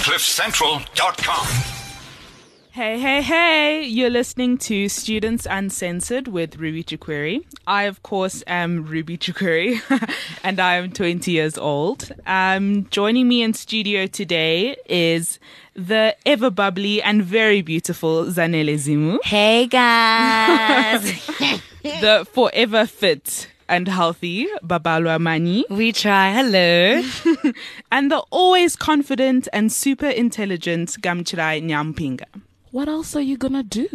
CliffCentral.com. Hey, hey, hey! You're listening to Students Uncensored with Ruby Chukweri. I, of course, am Ruby Chukweri, and I am 20 years old. Joining me in studio today is the ever bubbly and very beautiful Zanele Zimu. Hey, guys! The forever fit and healthy Babalwa Mani. We try. Hello. And the always confident and super intelligent Gamchirai Nyampinga. What else are you gonna do?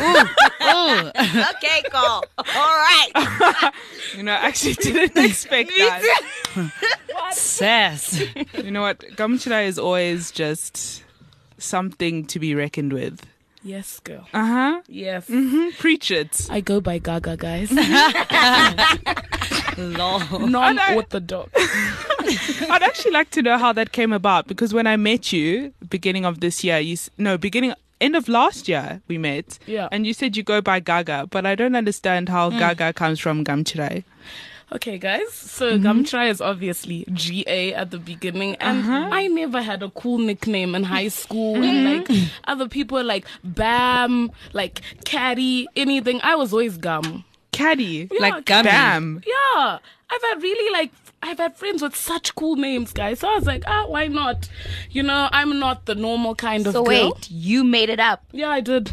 Okay, cool. All right. I actually didn't expect that. Sass. You know what? Gamchirai is always just something to be reckoned with. Yes, girl. Uh-huh. Yes. Preach it. I go by Gaga, guys. Lol. None with the dog. I'd actually like to know how that came about, because when I met you beginning of this year, end of last year we met. Yeah. And you said you go by Gaga, but I don't understand how Gaga comes from Gamchirai. Okay, guys. So Gamchirai is obviously GA at the beginning, and I never had a cool nickname in high school. And like other people were like Bam, like Caddy, anything. I was always Gum. Caddy, Yeah, like Bam. Yeah, I've had friends with such cool names, guys. So I was like, why not? I'm not the normal kind of So girl. wait, you made it up? Yeah, I did.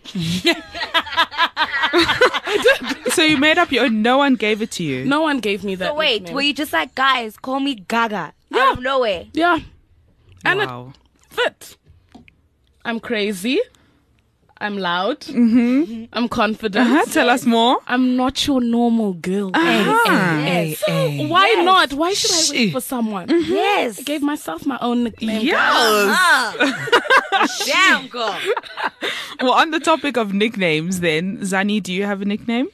So you made up your own, no one gave it to you? No one gave me that. So wait, nickname. were you just like, guys, call me Gaga? Yeah. Out of nowhere. Yeah. And Wow. it fit. I'm crazy. I'm loud. I'm confident. Tell us more. I'm not your normal girl. Yes. Why not? Why should I wait for someone? Yes. I gave myself my own nickname. Damn, girl. Well, on the topic of nicknames then, Zani, do you have a nickname?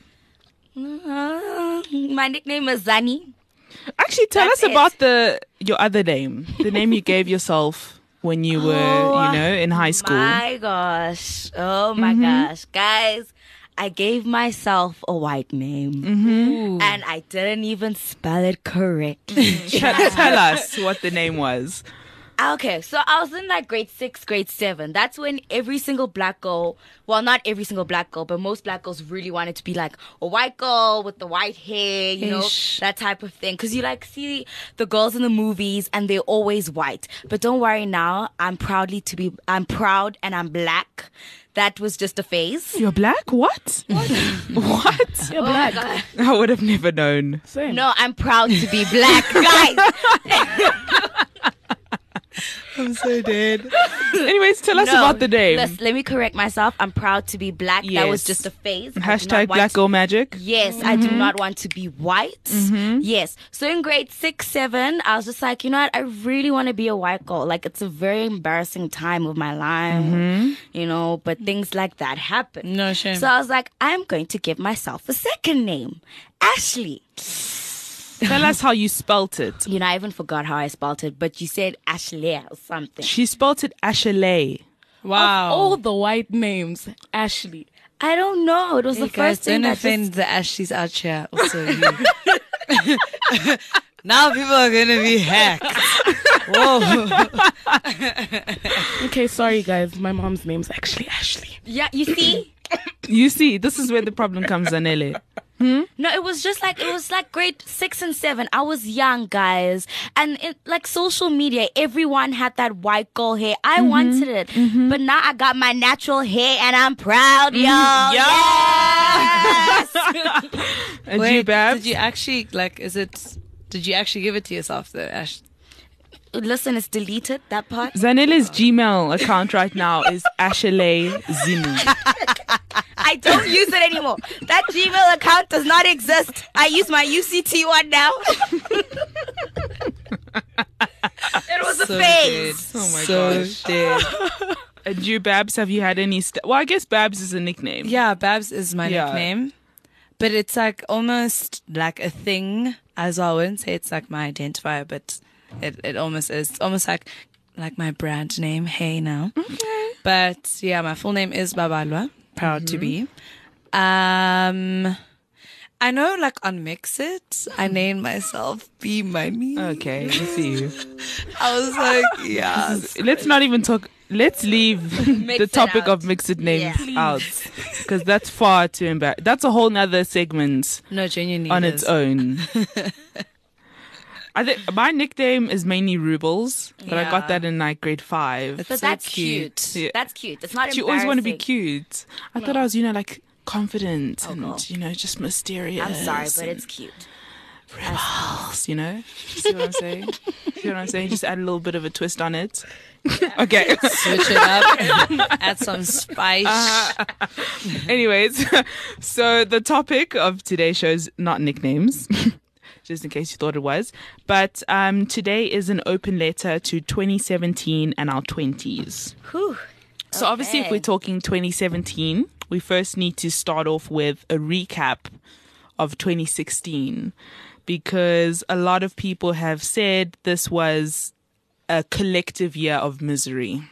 My nickname is Zani. Actually, tell That's us about your other name, the name you gave yourself when you were, in high school. My gosh. Oh my gosh. Guys, I gave myself a white name. And I didn't even spell it correctly. Tell us what the name was. Okay, so I was in like grade 6, grade 7. That's when every single black girl, well, not every single black girl, but most black girls really wanted to be like a white girl with the white hair, that type of thing. Because you like see the girls in the movies and they're always white. But don't worry now, I'm proud and I'm black. That was just a phase. You're black? What? What? You're black. God. I would have never known. Same. No, I'm proud to be black, guys. I'm so dead. Anyways, tell us about the name. Let me correct myself. I'm proud to be black. Yes. That was just a phase. Hashtag Black Girl Magic. Yes, I do not want to be white. Yes. So in grade 6, 7, I was just like, you know what? I really want to be a white girl. Like, it's a very embarrassing time of my life, but things like that happen. No shame. So I was like, I'm going to give myself a second name, Ashley. Tell us how you spelt it. I even forgot how I spelled it, but you said Ashley or something. She spelt it Ashley. Wow. Of all the white names, Ashley. I don't know. It was the first thing don't that offend the Ashleys out here. Also, now people are gonna be hacked. Whoa. Okay, sorry guys. My mom's name's actually Ashley. Yeah, you see? You see, this is where the problem comes, Zanele. No, it was like grade 6 and 7. I was young, guys. And like social media, everyone had that white girl hair. I wanted it. But now I got my natural hair and I'm proud, yo. Yes! And Wait, you, Babs? did you actually did you actually give it to yourself though, Ash? Listen, it's deleted, that part. Zanele's Gmail account right now is Ashley Zimu. I don't use it anymore. That Gmail account does not exist. I use my UCT one now. It was a phase. Oh my So gosh. dead. And you, Babs, have you had any... well, I guess Babs is a nickname. Yeah, Babs is my Yeah. nickname. But it's like almost like a thing as well. I wouldn't say it's like my identifier, but it almost is. It's almost like my brand name, Hey Now. Okay. But yeah, my full name is Babalwa. Proud to be. And I know, like on Mix It, I named myself B Money. Okay, I see you. I was like, yeah. Let's not even talk. Let's leave the it topic out. of mixed names Yeah. out, because that's far too embarrassing. That's a whole nother segment No, genuinely. on it its is. own. I think my nickname is mainly Rubles, but I got Yeah. that in like grade 5. It's But so that's cute. Yeah. That's cute. It's not You always want to be embarrassing. cute. I thought I was, like confident and God. just mysterious. I'm sorry, but and it's cute. Rebels, See what I'm saying? See what I'm saying? Just add a little bit of a twist on it. Okay. Switch it up. Add some spice. Anyways, so the topic of today's show is not nicknames, just in case you thought it was. But today is an open letter to 2017 and our 20s. Whew. So obviously, if Okay. we're talking 2017, we first need to start off with a recap of 2016, because a lot of people have said this was a collective year of misery.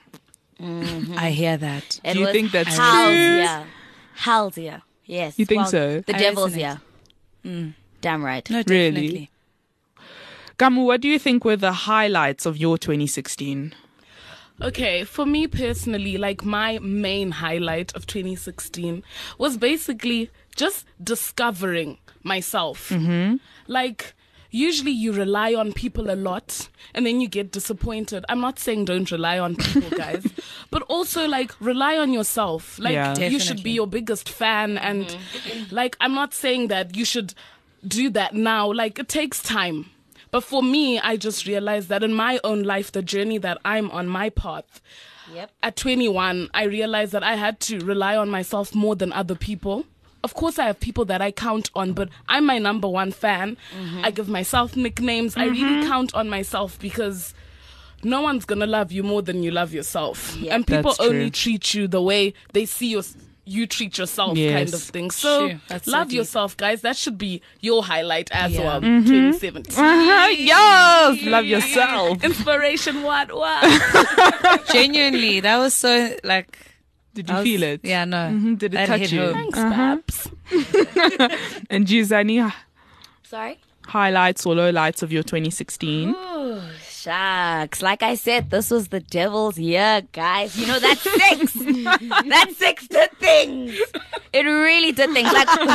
I hear that. It Do you was think that's hell's true? year. Hell's year. Yes. You think so? The I devil's resonate. year. Damn right. No, Really? definitely. Gamu, what do you think were the highlights of your 2016? Okay, for me personally, like my main highlight of 2016 was basically just discovering myself. Like, usually you rely on people a lot and then you get disappointed. I'm not saying don't rely on people, guys, but also like rely on yourself. Like, Yeah. you should Definitely. be your biggest fan. And like, I'm not saying that you should do that now. Like, it takes time. But for me, I just realized that in my own life, the journey that I'm on, my path, Yep. at 21, I realized that I had to rely on myself more than other people. Of course, I have people that I count on, but I'm my number one fan. I give myself nicknames. I really count on myself because no one's going to love you more than you love yourself. Yeah. And people That's only true. treat you the way they see you treat yourself, Yes. kind of thing. So True. That's love so deep. yourself, guys. That should be your highlight as Yeah. well, 2017. Yes, love yourself. Inspiration, what? Genuinely, that was so like. Did you I was- feel it? Yeah, no. Did it That touch hit you? home. Thanks, Babs. And Gizani, Sorry? highlights or lowlights of your 2016? Ooh, shucks. Like I said, this was the devil's year, guys. You know, that 6. That 6 did things. It really did things.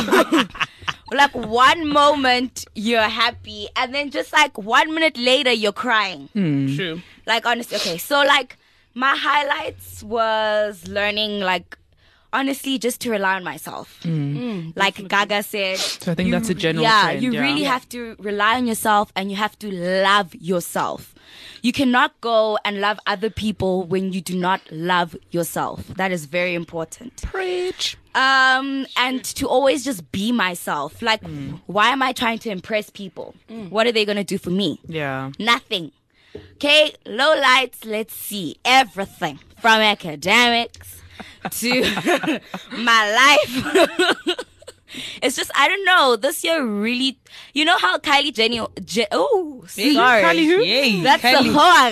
Like one moment you're happy, and then just like 1 minute later you're crying. True. Like, honestly, okay. So, like, my highlights was learning, like, honestly, just to rely on myself. Like Gaga said. So I think that's a general Yeah, trend. you really have to rely on yourself, and you have to love yourself. You cannot go and love other people when you do not love yourself. That is very important. Preach. And to always just be myself. Like, why am I trying to impress people? What are they going to do for me? Yeah. Nothing. Okay, low lights, let's see. Everything from academics to my life. It's just, I don't know, this year really, you know how Kylie Jenny, sorry. Kylie who? Yay. That's Kylie.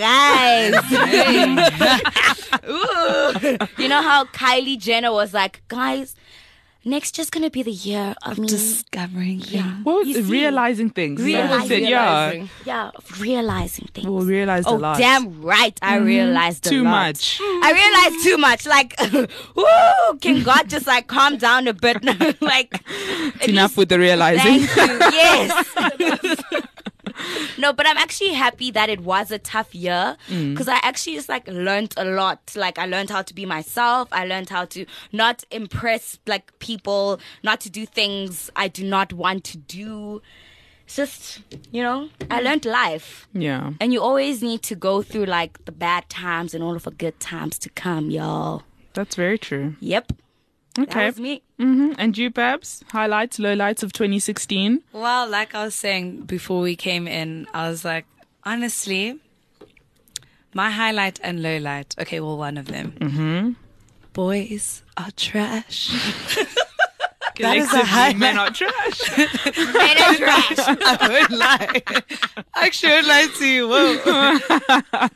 the whore, guys. Ooh. You know how Kylie Jenner was like, guys, next year's gonna be the year of me. Discovering things. What was You see, realizing things? realizing- Said, yeah. Realizing. Yeah, of realizing things. Well, realized a Oh, lot. damn right, I realized a Too lot. much. I realized too much. Like, woo, can God just like calm down a bit? Like, at Enough least- with the realizing. Thank you. Yes. No, but I'm actually happy that it was a tough year because I actually just like learned a lot. Like, I learned how to be myself. I learned how to not impress like people, not to do things I do not want to do. It's just, I learned life. Yeah. And you always need to go through like the bad times in order for good times to come, y'all. That's very true. Yep. Okay. That was me. And you, Babs? Highlights, lowlights of 2016? Well, like I was saying before we came in, I was like, honestly, my highlight and low light. Okay, well, one of them. Mm-hmm. Boys are trash. That is a Collectively, highlight. men are trash. Men are trash. I won't lie. I should lie to you. Whoa.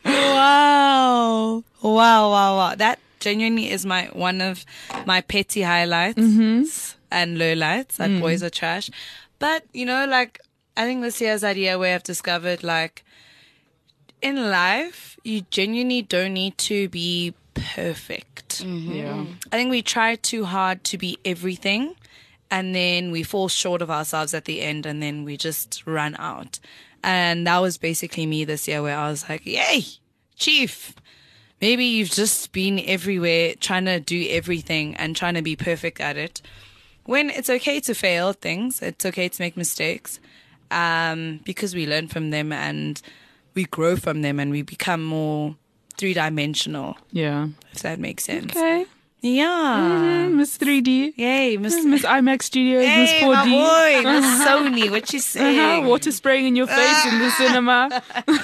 Wow. That genuinely is one of my petty highlights. and lowlights, that boys are trash. But, you know, like, I think this year's idea where I've discovered, like, in life, you genuinely don't need to be perfect. Yeah. I think we try too hard to be everything, and then we fall short of ourselves at the end, and then we just run out. And that was basically me this year, where I was like, yay, chief. Maybe you've just been everywhere trying to do everything and trying to be perfect at it. When it's okay to fail at things, it's okay to make mistakes, because we learn from them and we grow from them and we become more three-dimensional, Yeah. if that makes sense. Okay. Yeah. Miss 3D. Yay, Miss Miss IMAX Studios, Miss Hey, 4D. my boy, Miss Sony, what you saying? Water spraying in your face in the cinema.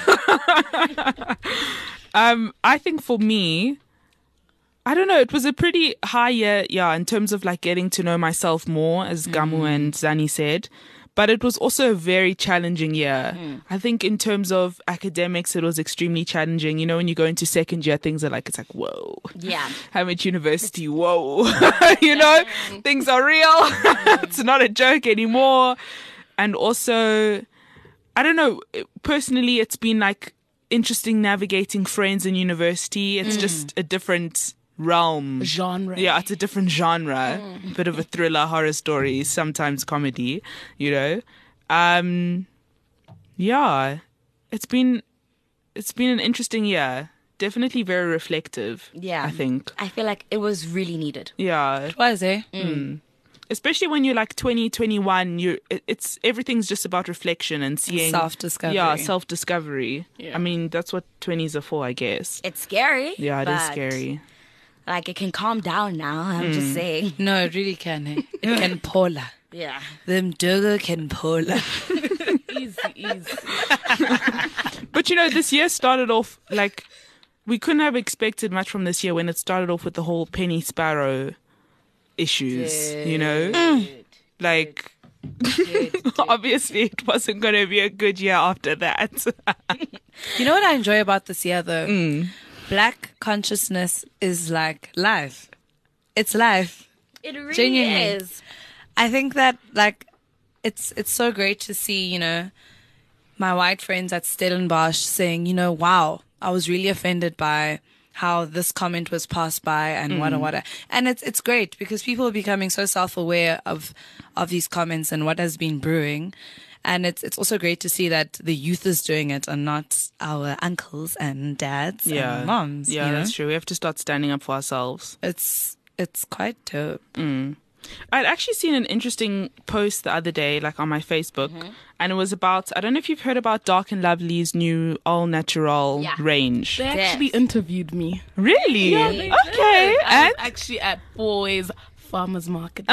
I think for me, I don't know, it was a pretty high year, in terms of like getting to know myself more, as Gamu and Zani said. But it was also a very challenging year. I think in terms of academics, it was extremely challenging. You know, when you go into second year, things are like, it's like, whoa. Yeah. Hamid University, whoa. You know, things are real. It's not a joke anymore. And also, I don't know, personally, it's been like interesting navigating friends in university. It's just a different realm. Genre. Yeah, it's a different genre. Bit of a thriller, horror story, sometimes comedy, you know. Yeah. It's been an interesting year. Definitely very reflective. Yeah. I think. I feel like it was really needed. Yeah. Was eh? Especially when you're like 20, 21, it's everything's just about reflection and seeing Self-discovery. Yeah, self-discovery. Yeah. I mean, that's what 20s are for, I guess. It's scary. Yeah, it is but, scary. Like, it can calm down now. I'm just saying. No, it really can. Eh? It can pola. Yeah. Them dugger can pola. Easy. But you know, this year started off like we couldn't have expected much from this year when it started off with the whole Penny Sparrow issues, you know? Like obviously it wasn't going to be a good year after that. You know what I enjoy about this year, though? Black consciousness is like life. It's life. It really Genuinely. is. I think that, like, it's so great to see, you know, my white friends at Stellenbosch saying, you know, wow, I was really offended by how this comment was passed by and what. And it's great because people are becoming so self-aware of these comments and what has been brewing. And it's also great to see that the youth is doing it and not our uncles and dads and moms. Yeah, you know? that's true. We have to start standing up for ourselves. It's quite dope. I'd actually seen an interesting post the other day, like on my Facebook, and it was about, I don't know if you've heard about Dark and Lovely's new all natural range. They actually interviewed me. Really? Yeah, they Okay. did. I was And actually at Boys Farmers Market.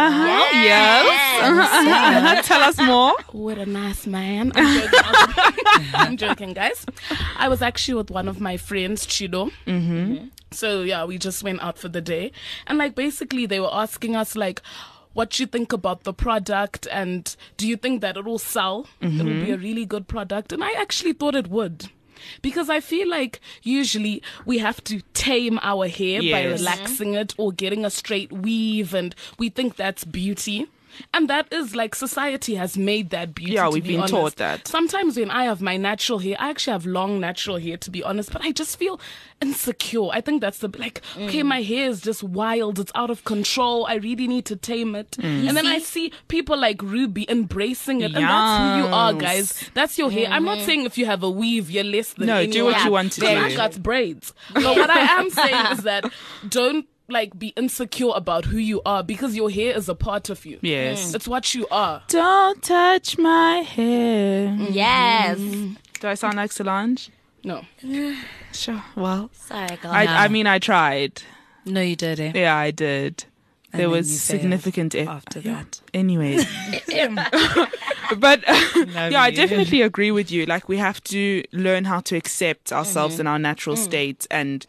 yes. Tell us more. What a nice man. I'm joking. I'm joking, guys. I was actually with one of my friends, Chido. So, yeah, we just went out for the day. And, like, basically they were asking us, like, what you think about the product and do you think that it will sell? It will be a really good product. And I actually thought it would. Because I feel like usually we have to tame our hair by Yes. relaxing it or getting a straight weave, and we think that's beauty. And that is like society has made that beauty. Yeah, to we've be been honest. taught that. Sometimes when I have my natural hair, I actually have long natural hair to be honest, but I just feel insecure. I think that's okay, my hair is just wild, it's out of control. I really need to tame it. And then I see people like Ruby embracing it, and that's who you are, guys. That's your hair. I'm not saying if you have a weave, you're less than No, anyone. do what you want to Then do. I got braids. But what I am saying is that don't like be insecure about who you are because your hair is a part of you. Yes. It's what you are. Don't touch my hair. Yes. Do I sound like Solange? No. Sure. Well, Sorry, girl. I mean, I tried. No, you did it. Yeah, I did. And There then was you failed significant after that. Anyways. But Love I you. definitely agree with you. Like, we have to learn how to accept ourselves in our natural state and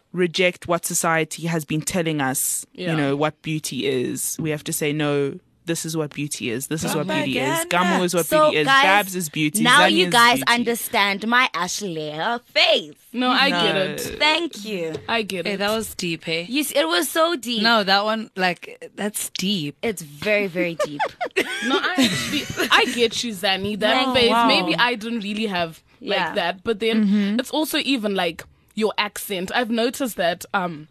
reject what society has been telling us, Yeah. you know, what beauty is. We have to say, no, this is what beauty is. This is what Propaganda. beauty is. Gamu is what So, beauty is. guys, Babs is beauty. Now Zani you is guys beauty. understand my Ashley face. No, I get No. it. Thank you. I get Hey, it. that was deep, hey? It was so deep. No, that one, like, that's deep. It's very, very deep. No, I get you, Zani. That Thank phase, wow. maybe I didn't really have like Yeah. that. But then it's also even like your accent. I've noticed that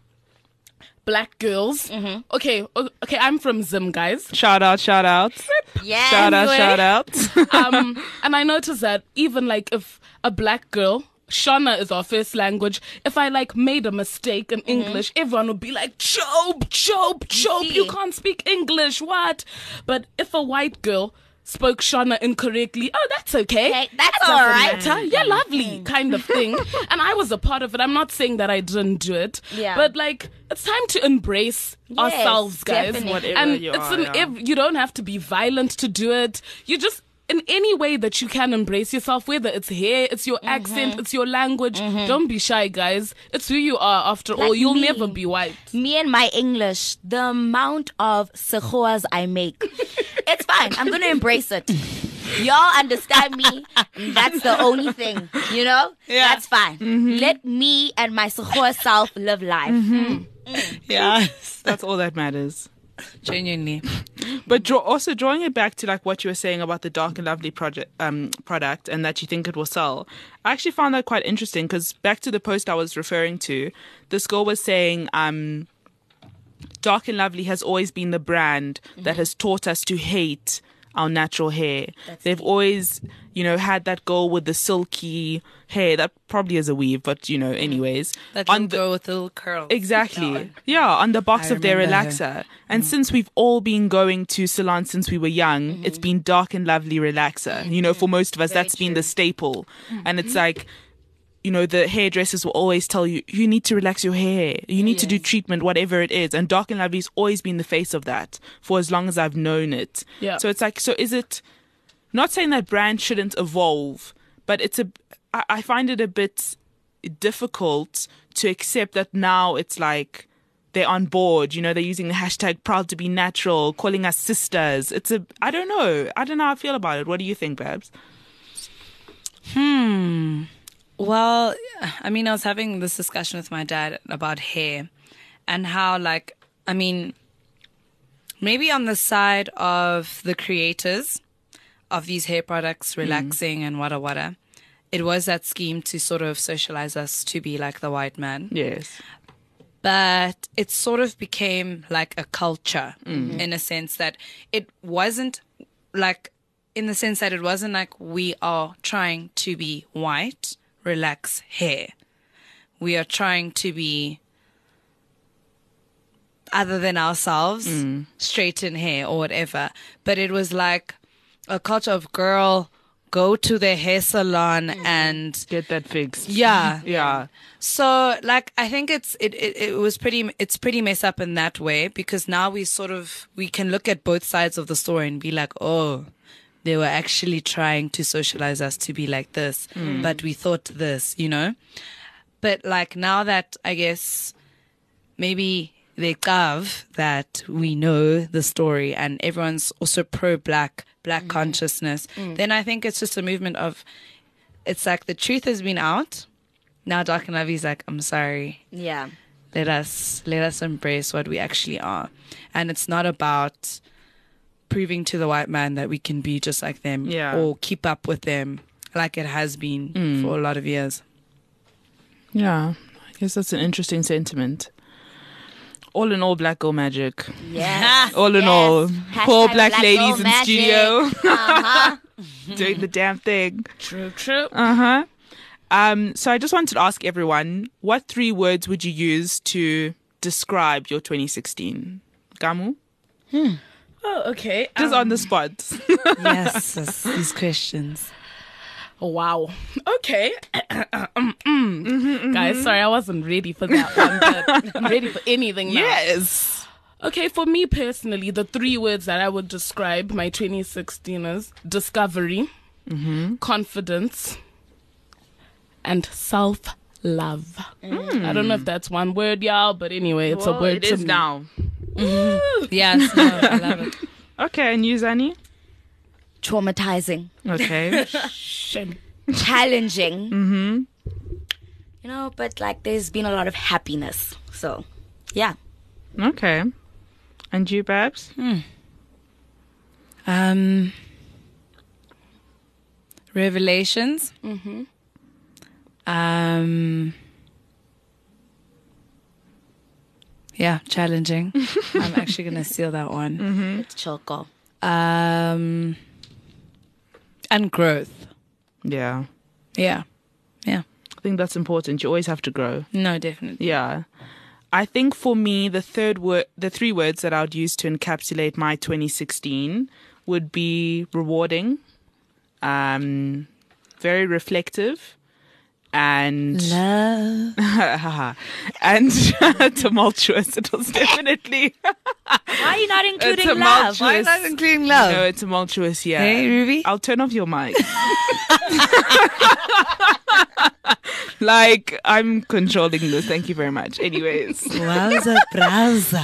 black girls. Okay, I'm from Zim, guys. Shout out. Yeah. Shout out. And I noticed that even like if a black girl, Shona is our first language. If I like made a mistake in English, everyone would be like, Job, see? you can't speak English, what? But if a white girl spoke Shona incorrectly, oh, that's okay. Okay, that's Doesn't all right. matter. Yeah, lovely, kind of thing. And I was a part of it. I'm not saying that I didn't do it. Yeah. But like, it's time to embrace ourselves, guys. definitely. Whatever And you it's are, yeah. you don't have to be violent to do it. You just, in any way that you can embrace yourself, whether it's hair, it's your accent, it's your language. Don't be shy, guys. It's who you are after all. You'll me. never be white. Me and my English, the amount of sekhoas I make, it's fine. I'm going to embrace it. Y'all understand me. That's the only thing, you know? Yeah. That's fine. Let me and my sekhoa self live life. Yes. That's all that matters. Genuinely. But also drawing it back to like what you were saying about the Dark and Lovely product and that you think it will sell. I actually found that quite interesting because back to the post I was referring to, this girl was saying Dark and Lovely has always been the brand that has taught us to hate our natural hair. They've always, had that girl with the silky hair. That probably is a weave, but anyways. That On little girl with the little curls. Exactly. Yeah, on the box I of their remember her. relaxer. And since we've all been going to salons since we were young, it's been Dark and Lovely relaxer. For most of us, that's been the staple. And it's like, the hairdressers will always tell you, you need to relax your hair. You need to do treatment, whatever it is. And Dark and Lovely's always been the face of that for as long as I've known it. Yeah. So it's like, so is it, not saying that brand shouldn't evolve, but I find it a bit difficult to accept that now it's like they're on board, they're using the hashtag proud to be natural, calling us sisters. I don't know how I feel about it. What do you think, Babs? Well, I was having this discussion with my dad about hair and how, maybe on the side of the creators of these hair products, relaxing and wada, it was that scheme to sort of socialize us to be like the white man. Yes. But it sort of became like a culture in a sense that it wasn't like we are trying to be white, relax hair. We are trying to be other than ourselves, straighten hair or whatever. But it was like a culture of girl, go to the hair salon and Get that fixed. yeah. Yeah. So I think it's pretty messed up in that way because now we can look at both sides of the story and be like, oh, they were actually trying to socialize us to be like this, but we thought this, But now that I guess maybe they love that we know the story and everyone's also pro-black consciousness, then I think it's just a movement of, it's like the truth has been out. Now Dark and Lovely's like, I'm sorry. Yeah. Let us embrace what we actually are. And it's not about proving to the white man that we can be just like them or keep up with them like it has been for a lot of years. Yeah. I guess that's an interesting sentiment. All in all, black girl magic. Yes. All in Yes. all, poor Hashtag black black ladies girl in magic. studio Uh-huh. doing the damn thing. True. So I just wanted to ask everyone, what 3 words would you use to describe your 2016? Gamu? Oh, okay. Just on the spot. Yes, these questions. Wow. Okay. Guys, sorry, I wasn't ready for that one, but I'm ready for anything now. Yes. Okay, for me personally, the 3 words that I would describe my 2016 as discovery, confidence, and self-love. I don't know if that's one word, y'all, but anyway, it's a word it to is me. now. Yes, no, I love it. Okay, and you, Zani? Traumatizing. Okay. Shame. Challenging. Mm-hmm. You know, but like there's been a lot of happiness. So, yeah. Okay. And you, Babs? Revelations. Yeah, challenging. I'm actually gonna steal that one. It's Choco. And growth. Yeah. Yeah. Yeah. I think that's important. You always have to grow. No, definitely. Yeah. I think for me, the three words that I would use to encapsulate my 2016 would be rewarding, very reflective, and Love. and tumultuous. It was definitely Why are you not including tumultuous. love? Why not including love? No, it's tumultuous. Yeah. Hey, Ruby. I'll turn off your mic. Like, I'm controlling this. Thank you very much. Anyways. Wowza browser.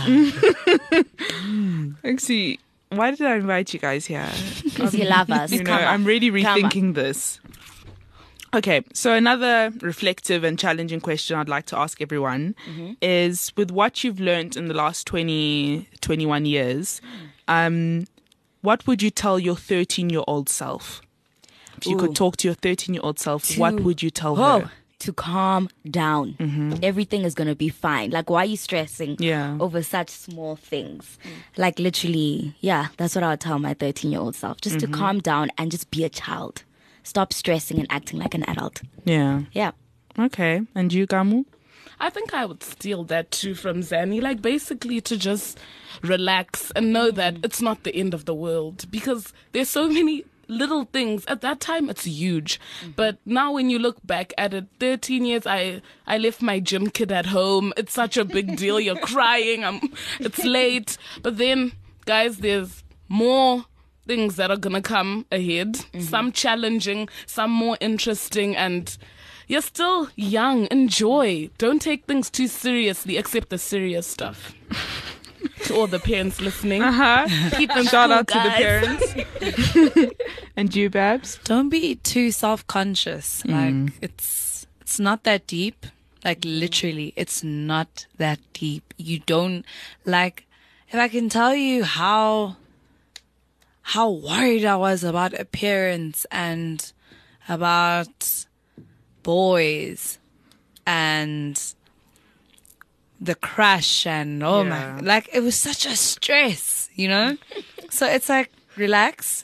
Actually, why did I invite you guys here? Because you love us. You know, Come on. I'm really Come on. rethinking this. Okay, so another reflective and challenging question I'd like to ask everyone is, with what you've learned in the last 21 years, what would you tell your 13-year-old self? If you could talk to your 13-year-old self, what would you tell her? To calm down. Everything is going to be fine. Like, why are you stressing over such small things? Like, literally, yeah, that's what I would tell my 13-year-old self. Just to calm down and just be a child. Stop stressing and acting like an adult. Yeah. Yeah. Okay. And you, Gamu? I think I would steal that too from Zani. Like, basically to just relax and know that it's not the end of the world, because there's so many little things. At that time, it's huge. But now when you look back at it, 13 years, I left my gym kid at home. It's such a big deal. You're crying. It's late. But then, guys, there's more things that are going to come ahead. Some challenging, some more interesting, and you're still young. Enjoy. Don't take things too seriously, except the serious stuff. To all the parents listening. Keep them Shout cool, out to the guys. parents. And you, Babs? Don't be too self-conscious. Like, it's not that deep. Like, literally, it's not that deep. You don't, like, if I can tell you how worried I was about appearance and about boys and the crush and my, like, it was such a stress, you know? So it's like, relax.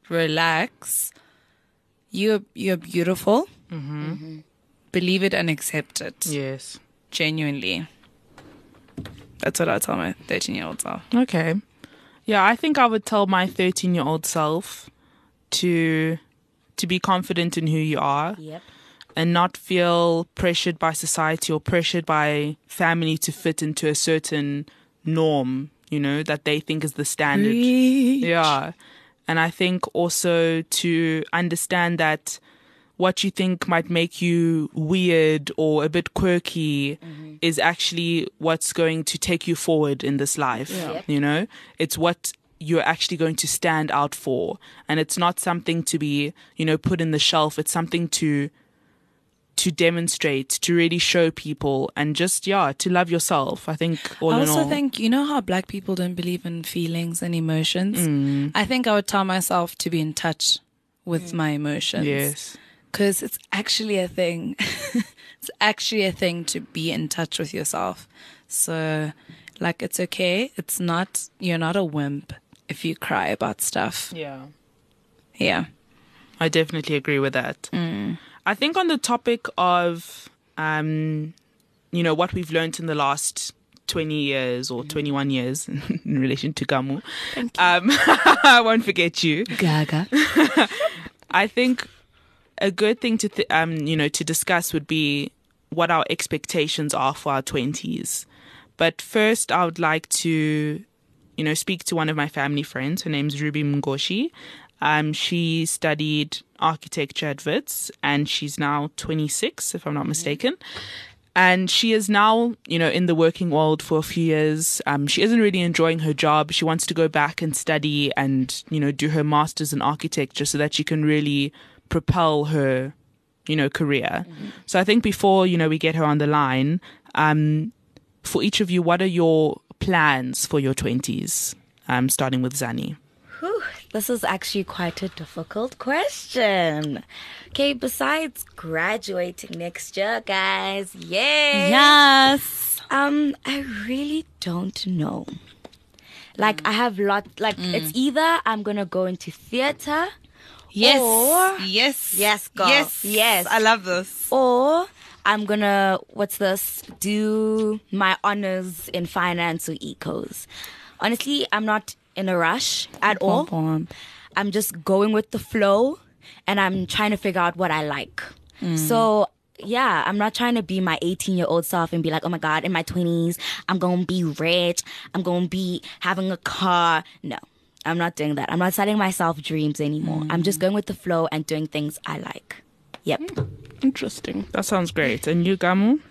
You're beautiful. Believe it and accept it. Yes. Genuinely. That's what I tell my 13-year-old self. Okay. Yeah, I think I would tell my 13-year-old self to be confident in who you are. Yep. And not feel pressured by society or pressured by family to fit into a certain norm, you know, that they think is the standard. Yeah. And I think also to understand that what you think might make you weird or a bit quirky is actually what's going to take you forward in this life. Yeah. You know, it's what you're actually going to stand out for. And it's not something to be, you know, put in the shelf. It's something to demonstrate, to really show people, and just, to love yourself. I think all I in also all. think, you know how black people don't believe in feelings and emotions? I think I would tell myself to be in touch with my emotions. Yes. Because it's actually a thing. It's actually a thing to be in touch with yourself. So, like, it's okay. You're not a wimp if you cry about stuff. Yeah. Yeah. I definitely agree with that. I think on the topic of, you know, what we've learned in the last 20 years or 21 years in relation to Gamu. I won't forget you. Gaga. I think a good thing to, you know, to discuss would be what our expectations are for our 20s. But first, I would like to, you know, speak to one of my family friends. Her name's Ruby Mngoshi. She studied architecture at Wits, and she's now 26, if I'm not mistaken. And she is now, in the working world for a few years. She isn't really enjoying her job. She wants to go back and study and, do her master's in architecture so that she can really propel her, career. So I think before, we get her on the line, for each of you, what are your plans for your 20s? Starting with Zani. Whew, this is actually quite a difficult question. Okay, besides graduating next year, guys, yay! Yes. I really don't know. Like, I have it's either I'm gonna go into theater. Yes. Or, yes. Yes, girl. Yes. I love this. Or I'm gonna, do my honors in finance or ecos. Honestly, I'm not in a rush at all. I'm just going with the flow and I'm trying to figure out what I like. So, yeah, I'm not trying to be my 18-year-old self and be like, oh my God, in my 20s, I'm going to be rich. I'm going to be having a car. No, I'm not doing that. I'm not setting myself dreams anymore. I'm just going with the flow and doing things I like. Yep. Interesting. That sounds great. And you, Gamu?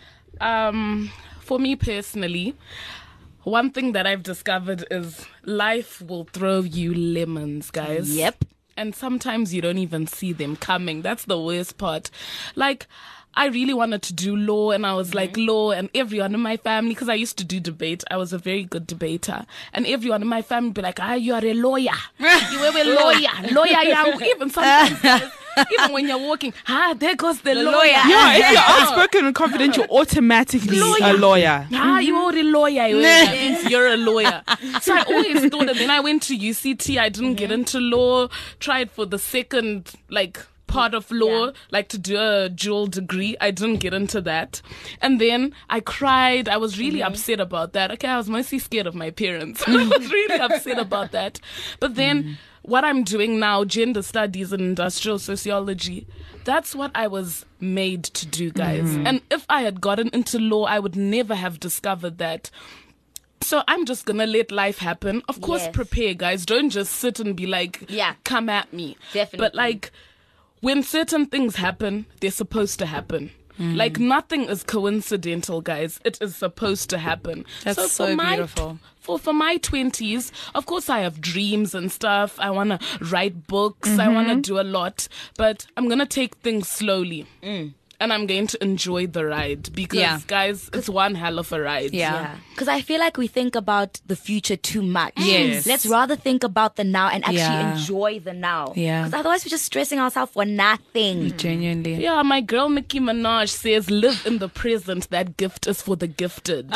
For me personally, one thing that I've discovered is life will throw you lemons, guys. Yep. And sometimes you don't even see them coming. That's the worst part. Like, I really wanted to do law, and I was like, law, and everyone in my family, because I used to do debate, I was a very good debater, and everyone in my family be like, you are a lawyer. You are a lawyer, young. Even sometimes, guys, even when you're walking, there goes the lawyer. Yeah, if you're outspoken and confident, you're automatically a lawyer. You are a lawyer. That means you're a lawyer. So I always thought that. Then I went to UCT. I didn't get into law. Tried for the second, part of law, to do a dual degree. I didn't get into that. And then I cried. I was really upset about that. Okay, I was mostly scared of my parents. I was really upset about that. But then what I'm doing now, gender studies and industrial sociology, that's what I was made to do, guys. And if I had gotten into law, I would never have discovered that. So I'm just going to let life happen. Of course, prepare, guys. Don't just sit and be like, come at me. Definitely. But when certain things happen, they're supposed to happen. Nothing is coincidental, guys. It is supposed to happen. That's so beautiful. For my 20s, of course, I have dreams and stuff. I want to write books. I want to do a lot. But I'm going to take things slowly. And I'm going to enjoy the ride because, guys, it's one hell of a ride. Yeah. Because I feel like we think about the future too much. Yes. Let's rather think about the now and actually enjoy the now. Yeah. Because otherwise we're just stressing ourselves for nothing. Genuinely. Yeah, my girl Nicki Minaj says, live in the present. That gift is for the gifted.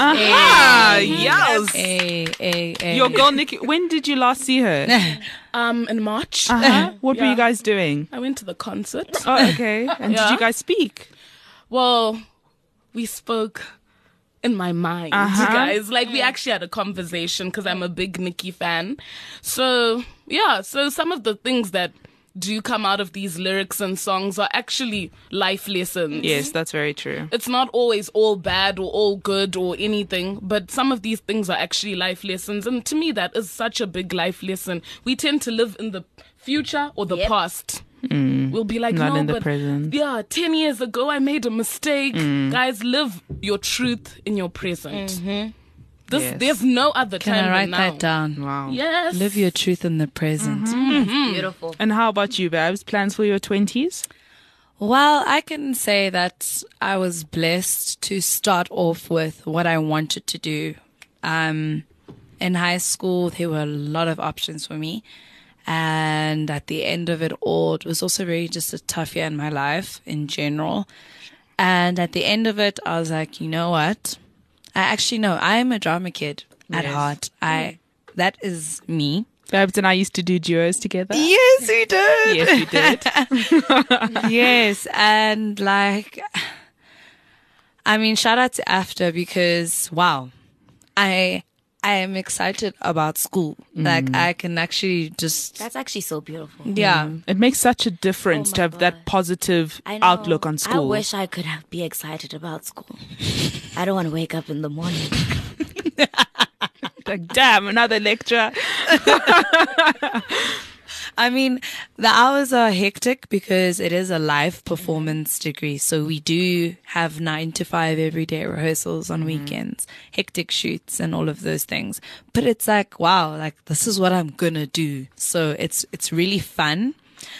Yes. Hey. Your girl, Nikki, when did you last see her? In March. What were you guys doing? I went to the concert. Oh, okay. And did you guys speak? Well, we spoke in my mind, guys. We actually had a conversation because I'm a big Nicki fan. So some of the things that do come out of these lyrics and songs are actually life lessons. Yes, that's very true. It's not always all bad or all good or anything, but some of these things are actually life lessons. And to me, that is such a big life lesson. We tend to live in the future or the past. We'll be like, not no, in the but present. 10 years ago, I made a mistake. Guys, live your truth in your present. There's no other Can time I write than now. that down? Wow. Yes. Live your truth in the present. Beautiful. And how about you, Babs? Plans for your 20s? Well, I can say that I was blessed to start off with what I wanted to do. In high school, there were a lot of options for me. And at the end of it all, it was also just a tough year in my life in general. And at the end of it, I was like, you know what? I actually know I'm a drama kid at heart. That is me. Babs and I used to do duos together. Yes, we did. Yes, we did. Yes. And shout out to AFTER because, wow, I am excited about school. I can actually just... That's actually so beautiful. Yeah. It makes such a difference to have that positive outlook on school. I wish I could be excited about school. I don't want to wake up in the morning. Like, damn, another lecture. I mean, the hours are hectic because it is a live performance degree. So we do have 9 to 5 everyday rehearsals on weekends, hectic shoots and all of those things. But it's like, wow, like this is what I'm going to do. So it's really fun.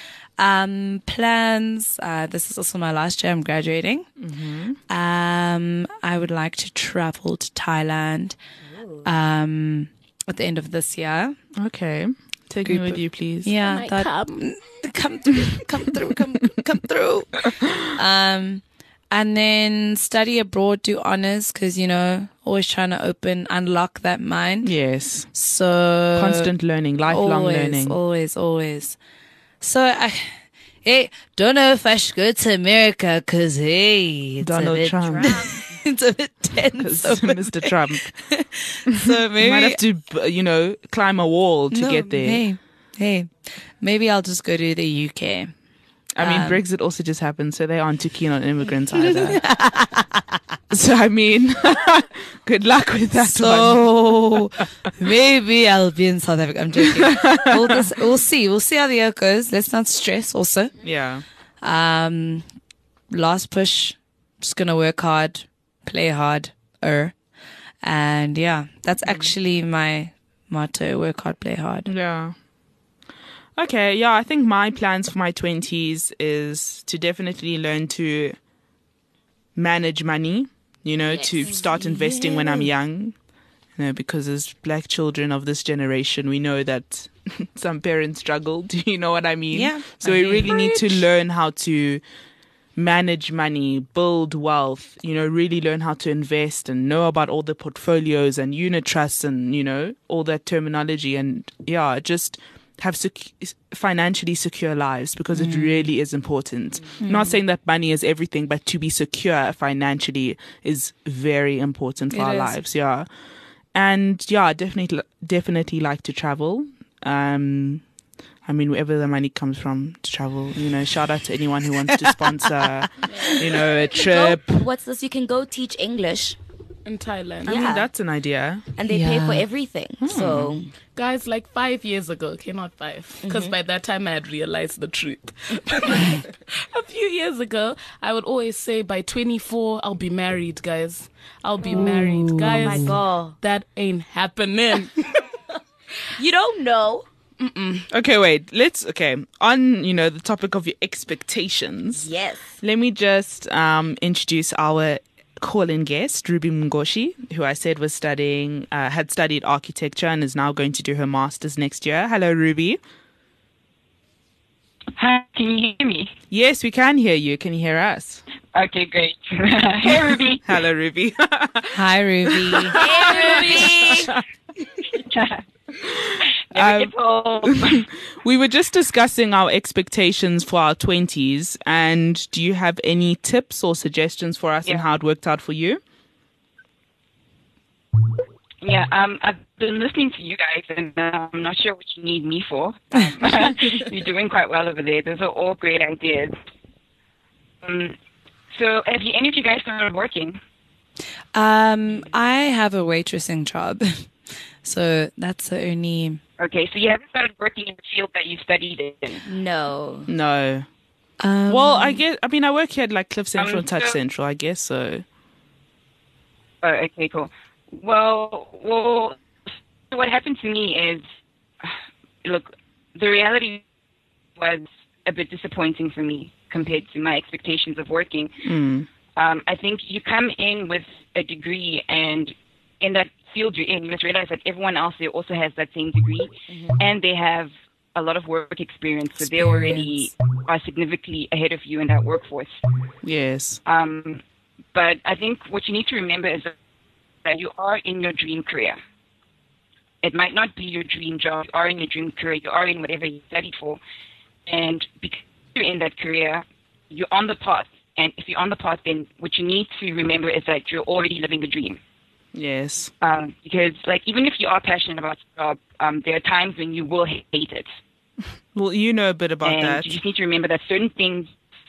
Plans. This is also my last year. I'm graduating. I would like to travel to Thailand, at the end of this year. Okay. Take me with you, please. Yeah, come through. And then study abroad, do honors, because always trying to unlock that mind. Yes. So Constant learning, lifelong learning. Always. So don't know if I should go to America because it's Donald Trump. It's a bit tense, Mr. Trump. So maybe You might have to, climb a wall to get there. Hey, maybe I'll just go to the UK. I mean, Brexit also just happened, so they aren't too keen on immigrants either. So, I mean, good luck with that one. So maybe I'll be in South Africa. I'm joking. We'll see. We'll see how the year goes. Let's not stress also. Yeah. Last push. Just going to work hard, play hard. And yeah, that's actually my motto. Work hard, play hard. Yeah. Okay, yeah, I think my plans for my 20s is to definitely learn to manage money, to start investing when I'm young, because as black children of this generation, we know that some parents struggle. Do you know what I mean? Yeah. So we really need to learn how to manage money, build wealth, really learn how to invest and know about all the portfolios and unit trusts and, all that terminology. And yeah, just have financially secure lives, because it really is important. Not saying that money is everything, but to be secure financially is very important for our lives. Yeah. And yeah, definitely like to travel. I mean, wherever the money comes from to travel, shout out to anyone who wants to sponsor, a trip. What's this? You can go teach English in Thailand. I mean, that's an idea. and they pay for everything. So Guys, like 5 years ago, okay, not 5, because by that time I had realized the truth. A few years ago, I would always say by 24, I'll be married, guys. I'll be married, guys. oh my god, That ain't happening. you don't know. Okay, wait. On, the topic of your expectations. Yes. Let me just introduce our call-in guest, Ruby Mungoshi, who I said was had studied architecture and is now going to do her master's next year. Hello, Ruby. Hi, can you hear me? Yes, we can hear you. Can you hear us? Okay, great. Hey, Ruby. Hello, Ruby. Hi, Ruby. Hey, Ruby. Never get old. We were just discussing our expectations for our 20s, and do you have any tips or suggestions for us on how it worked out for you? Yeah, I've been listening to you guys, and I'm not sure what you need me for. You're doing quite well over there. Those are all great ideas. So, have any of you guys started working? I have a waitressing job. So that's the only... Okay, so you haven't started working in the field that you studied in? No. No. Well, I work here at Cliff Central and Touch Central, I guess, so... Oh, okay, cool. Well, what happened to me is, look, the reality was a bit disappointing for me compared to my expectations of working. I think you come in with a degree, and in that field you're in, you must realize that everyone else there also has that same degree, and they have a lot of work experience, so they already are significantly ahead of you in that workforce. Yes. But I think what you need to remember is that you are in your dream career. It might not be your dream job. You are in your dream career. You are in whatever you studied for. And because you're in that career, you're on the path. And if you're on the path, then what you need to remember is that you're already living the dream. Yes. Because, even if you are passionate about your job, there are times when you will hate it. Well, you know a bit about and that. You just need to remember that certain things...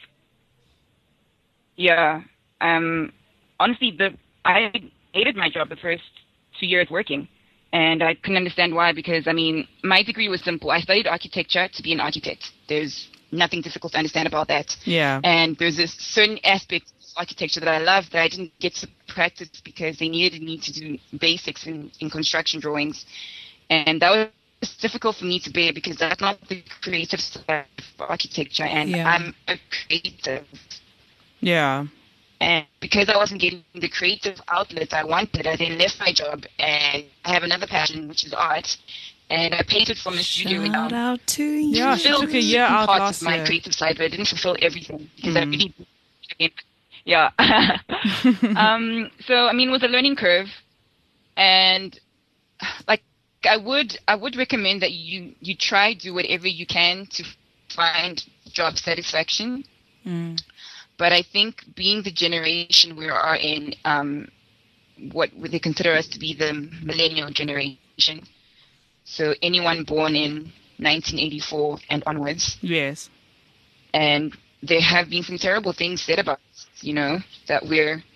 Yeah. Honestly, I hated my job the first 2 years working. And I couldn't understand why, because, I mean, my degree was simple. I studied architecture to be an architect. There's nothing difficult to understand about that. Yeah. And there's a certain aspect of architecture that I loved that I didn't get to practice because they needed me to do basics in construction drawings. And that was difficult for me to bear because that's not the creative side of architecture. And I'm a creative. Yeah. And because I wasn't getting the creative outlet I wanted, I then left my job, and I have another passion, which is art. And I painted from a studio. Shout out to you. Yeah, she took a year out parts last of my year. creative side, but I didn't fulfill everything because I really, yeah. So I mean, it was a learning curve, and like I would recommend that you try do whatever you can to find job satisfaction. But I think being the generation we are in, what would they consider us to be, the millennial generation. So anyone born in 1984 and onwards. Yes. And there have been some terrible things said about us, that we're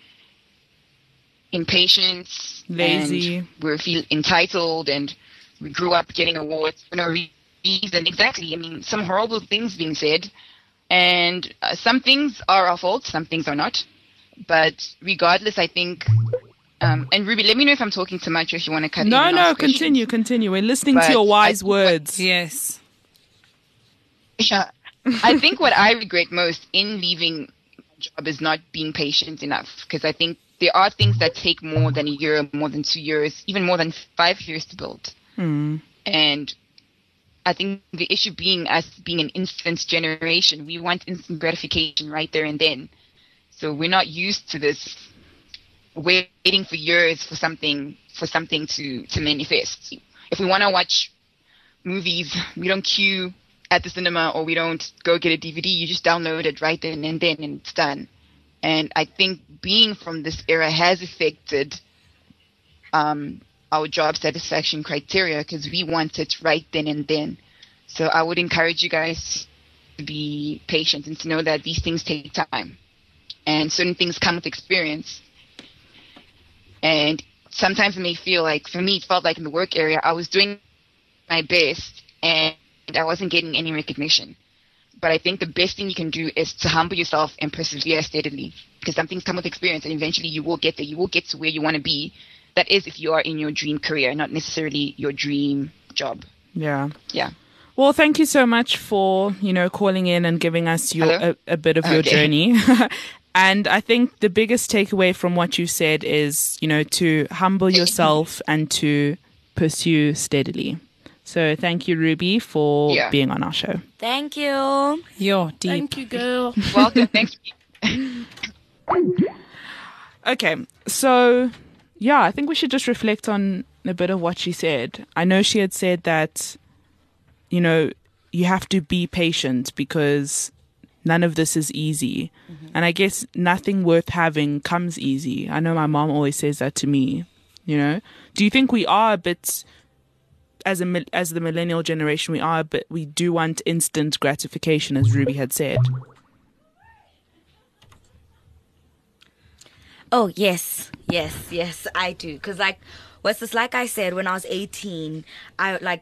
impatient, lazy, and we feel entitled, and we grew up getting awards for no reason. Exactly. I mean, some horrible things being said. And some things are our fault, some things are not. But regardless, I think, and Ruby, let me know if I'm talking too much or if you want to cut in. No, continue. We're listening to your wise words. Yes. Yeah. I think what I regret most in leaving my job is not being patient enough, because I think there are things that take more than a year, more than 2 years, even more than 5 years to build. And I think the issue being us being an instant generation, we want instant gratification right there and then. So we're not used to this waiting for years for something to manifest. If we want to watch movies, we don't queue at the cinema, or we don't go get a DVD. You just download it right then and it's done. And I think being from this era has affected our job satisfaction criteria, because we want it right then and then. So I would encourage you guys to be patient and to know that these things take time, and certain things come with experience. And sometimes it may feel like, for me, it felt like in the work area, I was doing my best and I wasn't getting any recognition. But I think the best thing you can do is to humble yourself and persevere steadily, because some things come with experience, and eventually you will get there. You will get to where you want to be. That is, if you are in your dream career, not necessarily your dream job. Yeah. Yeah. Well, thank you so much for, calling in and giving us a bit of your journey. And I think the biggest takeaway from what you said is, to humble yourself and to pursue steadily. So thank you, Ruby, for being on our show. Thank you. You're deep. Thank you, girl. Welcome. Thanks. Okay, so yeah, I think we should just reflect on a bit of what she said. I know she had said that, you have to be patient because none of this is easy. And I guess nothing worth having comes easy. I know my mom always says that to me, Do you think we are a bit, as the millennial generation, we do want instant gratification, as Ruby had said? Oh, yes, I do. Because, like I said, when I was 18, I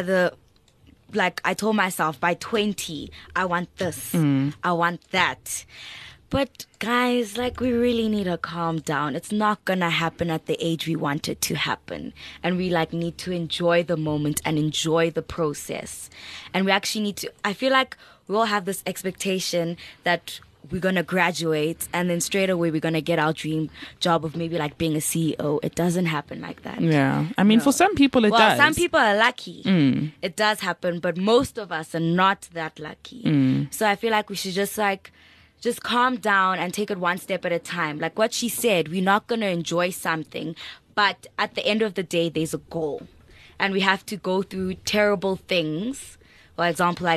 told myself by 20, I want this, I want that. But guys, we really need to calm down. It's not going to happen at the age we want it to happen. And we need to enjoy the moment and enjoy the process. And we actually need to, I feel like we all have this expectation that we're going to graduate and then straight away we're going to get our dream job of maybe being a CEO. It doesn't happen like that. Yeah. I mean, for some people it does. Some people are lucky. It does happen, but most of us are not that lucky. So I feel like we should just calm down and take it one step at a time. Like what she said, we're not going to enjoy something, but at the end of the day, there's a goal. And we have to go through terrible things. For example,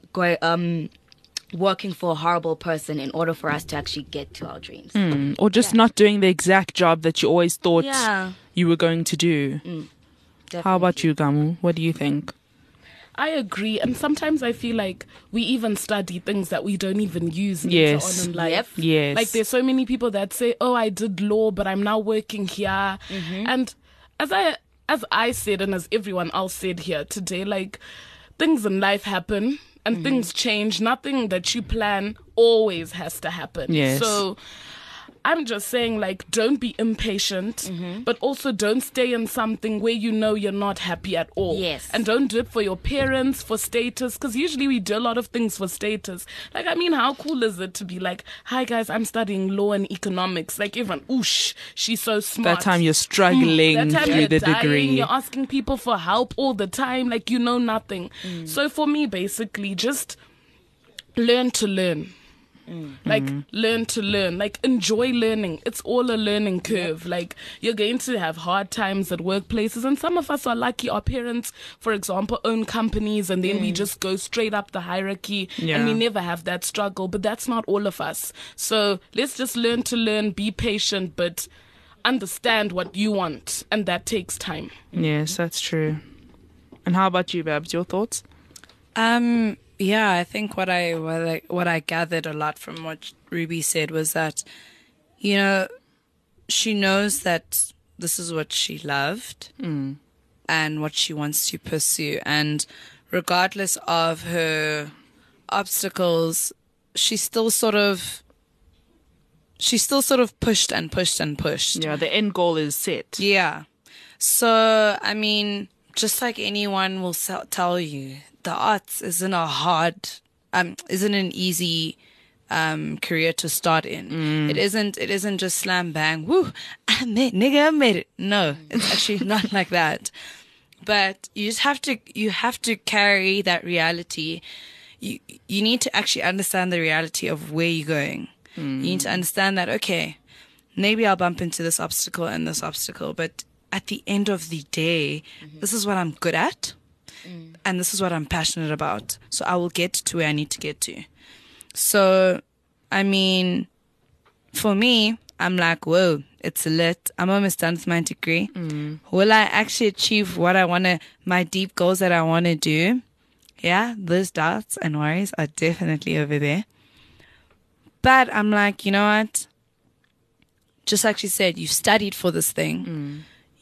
working for a horrible person in order for us to actually get to our dreams. Or just not doing the exact job that you always thought you were going to do. How about you, Gamu? What do you think? I agree. And sometimes I feel like we even study things that we don't even use later on in life. Yes. Like there's so many people that say, oh, I did law, but I'm now working here. And as as I said and as everyone else said here today, like, things in life happen and things change. Nothing that you plan always has to happen. Yes. So I'm just saying, like, don't be impatient, but also don't stay in something where you know you're not happy at all. Yes. And don't do it for your parents, for status, because usually we do a lot of things for status. Like, I mean, how cool is it to be like, hi guys, I'm studying law and economics. Like, everyone, oosh, she's so smart. That time you're struggling That time through you're the dying, degree. You're asking people for help all the time, like you know nothing. So for me, basically, just learn to learn. Like, learn to learn. Like, enjoy learning. It's all a learning curve. Like, you're going to have hard times at workplaces, and some of us are lucky. Our parents, for example, own companies, and then we just go straight up the hierarchy, and we never have that struggle. But that's not all of us. So let's just learn to learn, be patient, but understand what you want, and that takes time. Yes, that's true. And how about you, Babs? Your thoughts? Yeah, I think what I gathered a lot from what Ruby said was that, you know, she knows that this is what she loved and what she wants to pursue, and regardless of her obstacles, she still sort of pushed and pushed and pushed. Yeah, the end goal is set. Yeah. So, I mean, just like anyone will tell you, the arts isn't an easy career to start in. It isn't just slam bang, woo, I made it. No, it's actually not like that. But you have to carry that reality. You need to actually understand the reality of where you're going. You need to understand that, okay, maybe I'll bump into this obstacle and this obstacle, but at the end of the day, this is what I'm good at. And this is what I'm passionate about. So I will get to where I need to get to. So, I mean, for me, I'm like, whoa, it's lit. I'm almost done with my degree. Will I actually achieve what I want to, my deep goals that I want to do? Yeah, those doubts and worries are definitely over there. But I'm like, you know what? Just like she said, you've studied for this thing.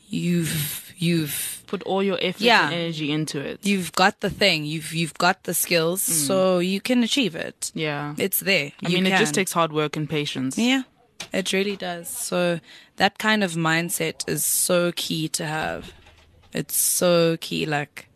You've Put all your effort and energy into it. You've got the thing. You've got the skills, so you can achieve it. Yeah. It's there. I mean, it just takes hard work and patience. Yeah, it really does. So that kind of mindset is so key to have. It's so key. Like,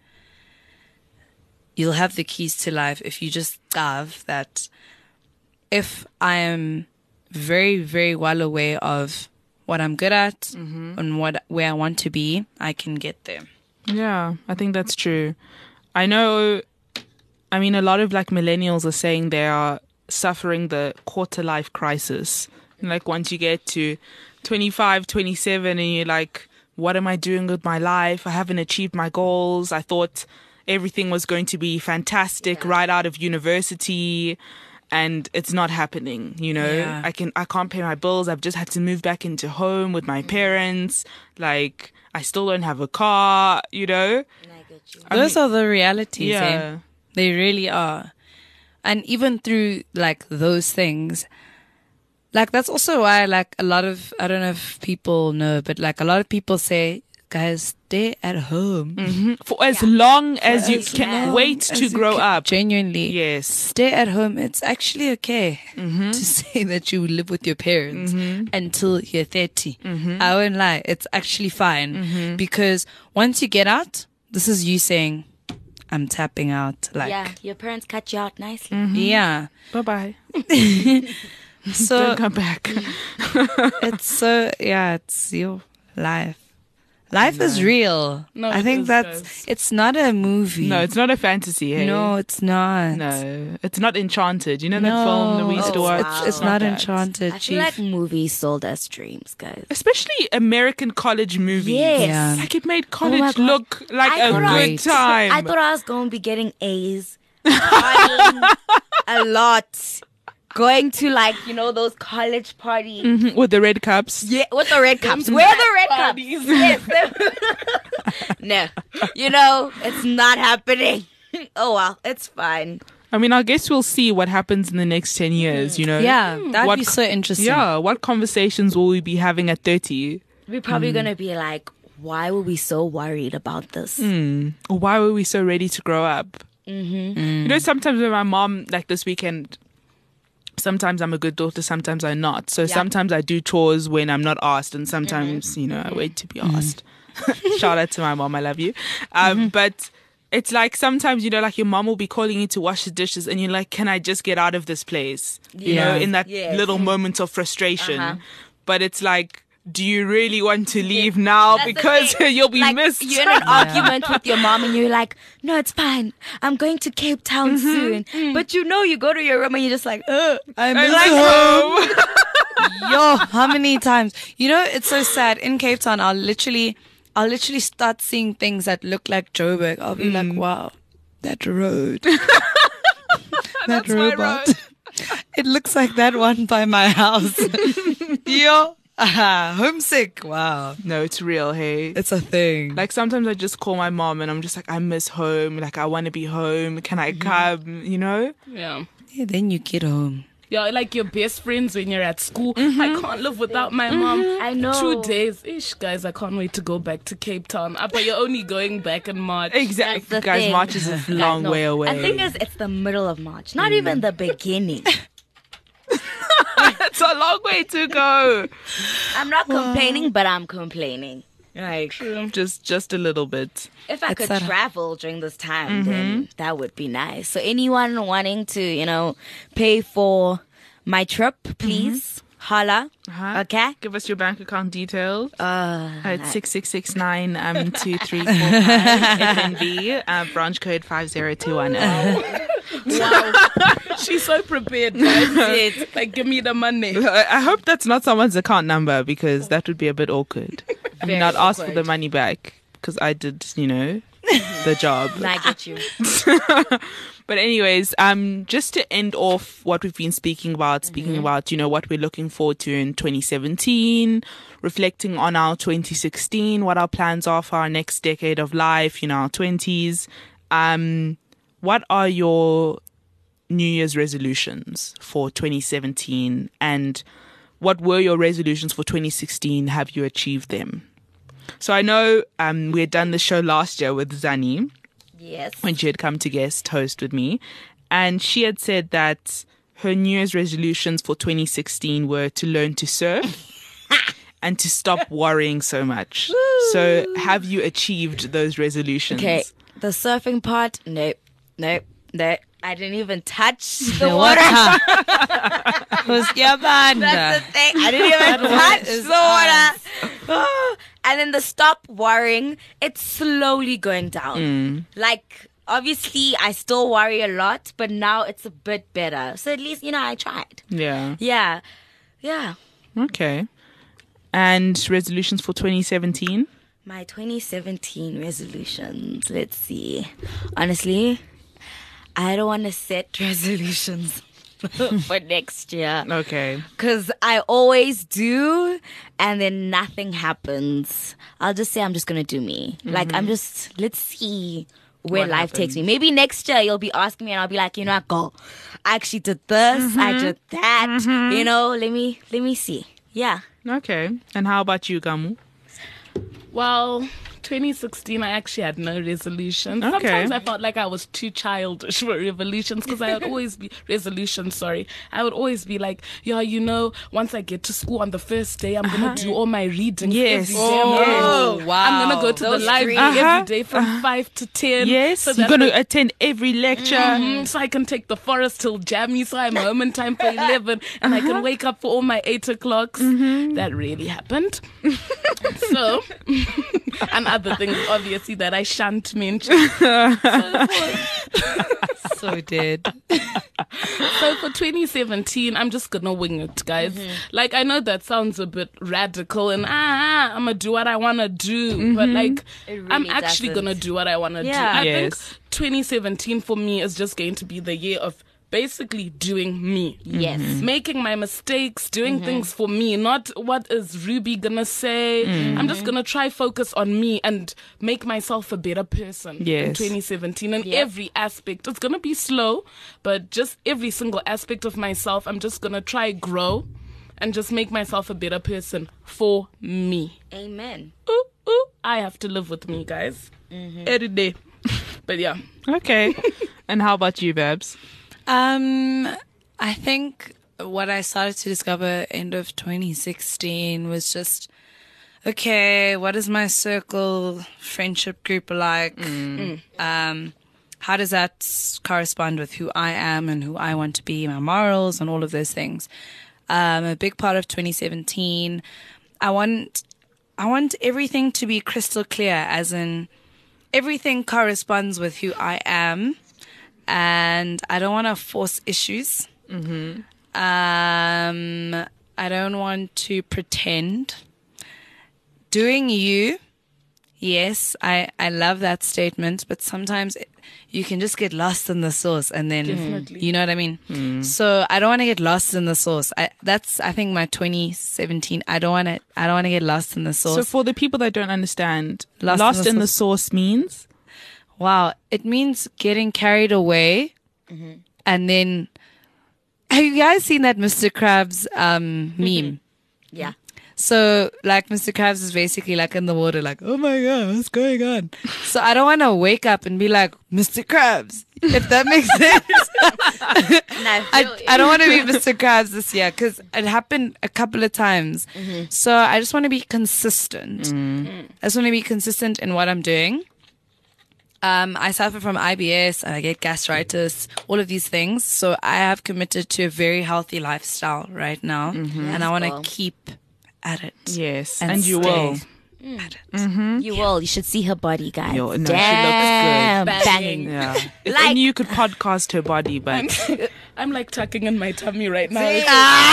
you'll have the keys to life if you just have that. If I am very, very well aware of what I'm good at and where I want to be, I can get there. Yeah, I think that's true. I know, I mean, a lot of like millennials are saying they are suffering the quarter life crisis. Like, once you get to 25, 27 and you're like, what am I doing with my life? I haven't achieved my goals. I thought everything was going to be fantastic right out of university. And it's not happening, you know. Yeah. I can't pay my bills. I've just had to move back into home with my parents. Like, I still don't have a car, you know. Those are the realities. Yeah. They really are. And even through like those things, like that's also why like a lot of, I don't know if people know, but like a lot of people say, guys, stay at home. For as long as you can wait to grow up. Genuinely. Yes. Stay at home. It's actually okay to say that you live with your parents until you're 30. I won't lie. It's actually fine. Because once you get out, this is you saying, I'm tapping out. Like, Yeah, your parents cut you out nicely. yeah. Bye-bye. So Don't come back. it's your life. Life is real. No, I it think is, that's, guys. it's not a movie. No, it's not a fantasy. Hey? No, it's not. No, it's not Enchanted. You know that film that we used to watch? It's not that. Enchanted, I Chief. feel like movies sold us dreams, guys. Especially American college movies. Yes. Yeah. Like, it made my college God. look like I a thought good was- time. I thought I was going to be getting A's, partying a lot, going to like, you know, those college parties. Mhm, with the red cups. Yeah, with the red cups. Where the red cups? Yes. No, you know, it's not happening. Oh well, it's fine. I mean, I guess we'll see what happens in the next 10 years, you know? Yeah, that'd What be so interesting. Yeah, what conversations will we be having at 30? We're probably gonna be like, why were we so worried about this? Why were we so ready to grow up? You know, sometimes with my mom, like this weekend, sometimes I'm a good daughter, sometimes I'm not. So sometimes I do chores when I'm not asked, and sometimes, you know, I wait to be asked. Shout out to my mom, I love you. But it's like sometimes, you know, like your mom will be calling you to wash the dishes and you're like, can I just get out of this place? You know, in that little moment of frustration. But it's like, do you really want to leave now? That's because you'll be like, missed. You're in an argument with your mom and you're like, no, it's fine. I'm going to Cape Town soon. But you know, you go to your room and you're just like, I miss like home. Yo, how many times? You know, it's so sad. In Cape Town, I'll literally start seeing things that look like Joburg. I'll be like, wow, that road. That robot. It looks like that one by my house. Yo, homesick. Wow. No, it's real, hey. It's a thing. Like sometimes I just call my mom and I'm just like, I miss home. Like I want to be home. Can I come? You know? Yeah. Yeah, then you get home. Yeah, like your best friends when you're at school. I can't live without my mom. I know. 2 days. Ish, guys, I can't wait to go back to Cape Town. But you're only going back in March. Exactly. That's the Guys, thing. March is a long way away. And the thing is, it's the middle of March, not even the beginning. It's a long way to go. I'm not complaining, but I'm complaining. Like, Just a little bit. if I It's could that- travel during this time, then that would be nice. So anyone wanting to, you know, pay for my trip, please holla. Okay. Give us your bank account details. It's 6669 2345 FNB, branch code 50210. Wow. She's so prepared, guys. Like, give me the money. I hope that's not someone's account number because that would be a bit awkward. I mean, I'd ask for the money back because I did, you know, the job. I get you. But anyways, just to end off what we've been speaking about, you know, what we're looking forward to in 2017, reflecting on our 2016, what our plans are for our next decade of life, you know, our 20s. What are your New Year's resolutions for 2017? And what were your resolutions for 2016? Have you achieved them? So I know we had done the show last year with Zani, Yes. when she had come to guest host with me. And she had said that her New Year's resolutions for 2016 were to learn to surf and to stop worrying so much. So have you achieved those resolutions? Okay. The surfing part, nope. I didn't even touch the water. That's the thing. I didn't even touch the water. And then the stop worrying, it's slowly going down. Like, obviously, I still worry a lot, but now it's a bit better. So at least, you know, I tried. Yeah. Yeah. Okay. And resolutions for 2017? My 2017 resolutions, let's see. Honestly, I don't want to set resolutions for next year. Okay. Because I always do, and then nothing happens. I'll just say I'm just going to do me. Like, let's see where What life takes me. happens. Maybe next year you'll be asking me and I'll be like, you know, I actually did this, I did that. You know, let me see. Yeah. Okay. And how about you, Gamu? Well, 2016, I actually had no resolutions. Okay. Sometimes I felt like I was too childish for resolutions because I would always be I would always be like, yeah, you know, once I get to school on the first day, I'm gonna do all my reading. Yes. Every day. Oh, wow. I'm gonna go to Those the library dreams. every day from 5 to 10. Yes. so You're that going to attend every lecture. so I can take the forest till jammy, so I'm home in time for 11, and I can wake up for all my 8 o'clocks. That really happened. So, and other things, obviously, that I shan't mention. So dead. So for 2017, I'm just gonna wing it, guys. Like, I know that sounds a bit radical and I'm gonna do what I wanna do, but like, It really I'm actually doesn't. gonna do what I wanna do. Yeah. I think Yes. 2017 for me is just going to be the year of basically doing me. Yes. Making my mistakes, doing things for me, not what is Ruby gonna say. I'm just gonna try focus on me and make myself a better person in Yes. 2017 in Yep. every aspect. It's gonna be slow, but just every single aspect of myself, I'm just gonna try grow and just make myself a better person for me. Amen. Ooh, ooh. I have to live with me, guys. Every day. But yeah. Okay. And how about you, Babs? I think what I started to discover end of 2016 was just, okay, what is my circle friendship group like? How does that correspond with who I am and who I want to be, my morals and all of those things? A big part of 2017, I want everything to be crystal clear, as in everything corresponds with who I am, and I don't want to force issues. I don't want to pretend. Doing you, yes, I love that statement, but sometimes you can just get lost in the sauce, and then Definitely. you know what I mean. So I don't want to get lost in the sauce. That's I think my 2017. I don't want to get lost in the sauce. So for the people that don't understand, Lost lost in in the the sauce means? Wow, it means getting carried away, and then have you guys seen that Mr. Krabs meme? Yeah. So, like, Mr. Krabs is basically like in the water, like, oh my God, what's going on? So I don't want to wake up and be like, Mr. Krabs, if that makes sense. I don't want to be Mr. Krabs this year because it happened a couple of times. So I just want to be consistent. I just want to be consistent in what I'm doing. I suffer from IBS and I get gastritis, all of these things. So I have committed to a very healthy lifestyle right now. And I want to Cool. keep at it. Yes. And And you stay will. at it. You will. You should see her body, guys. Yo, no, she looks good. Damn, banging. Yeah. If Like- only you could podcast her body, but I'm like tucking in my tummy right now. Like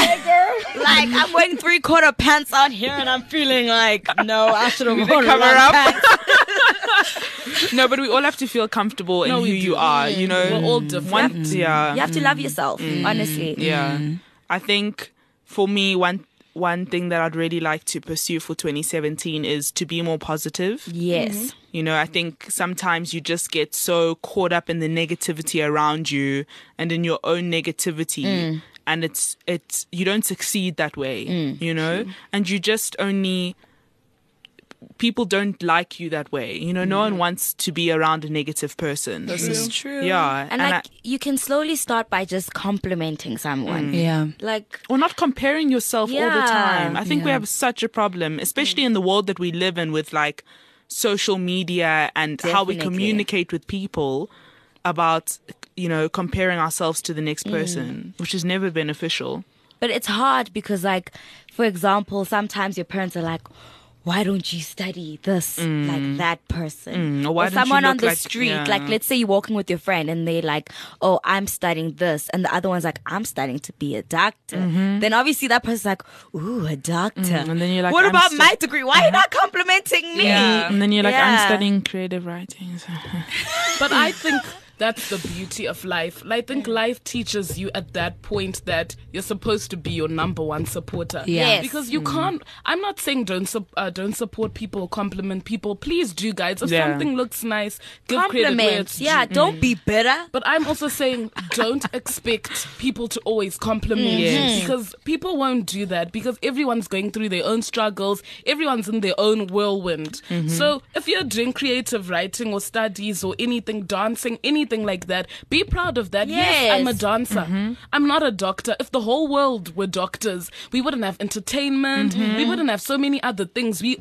I'm wearing 3/4 pants out here, and I'm feeling like, no, I should have worn cover long up. pants. no, but we all have to feel comfortable in No, who we you do. are, you know. We're all different. Yeah. You have to love yourself, honestly. Yeah. I think for me, one thing that I'd really like to pursue for 2017 is to be more positive. Yes. You know, I think sometimes you just get so caught up in the negativity around you and in your own negativity, and it's you don't succeed that way, you know, and you just only people don't like you that way. You know, no one wants to be around a negative person. This is true. Yeah, And like, you can slowly start by just complimenting someone. Yeah. Like, or not comparing yourself all the Yeah. time. I think we Yeah. have such a problem, especially in the world that we live in with like social media and how we Definitely. communicate with people about, you know, comparing ourselves to the next person, which is never beneficial. but it's hard because, like, for example, sometimes your parents are like, why don't you study this like that person? Or why don't you someone on look the like- street, yeah. like let's say you're walking with your friend and they're like, oh, I'm studying this. And the other one's like, I'm studying to be a doctor. Then obviously that person's like, ooh, a doctor. And then you're like, what I'm about stu- my degree? Why are you not complimenting me? Yeah. And then you're like, I'm Yeah. studying creative writing. But I think that's the beauty of life. I think life teaches you at that point that you're supposed to be your number one supporter. Yeah. Yes. Because you can't. I'm not saying don't support people, compliment people. Please do, guys. If Yeah. something looks nice, give credit where Compliments. it's Yeah, due. don't be bitter. But I'm also saying don't expect people to always compliment Yes. you, because people won't do that, because everyone's going through their own struggles. Everyone's in their own whirlwind. So if you're doing creative writing or studies or anything, dancing, anything like that, be proud of that. Yes, I'm a Yes. dancer. I'm not a doctor. If the whole world were doctors, we wouldn't have entertainment. We wouldn't have so many other things. We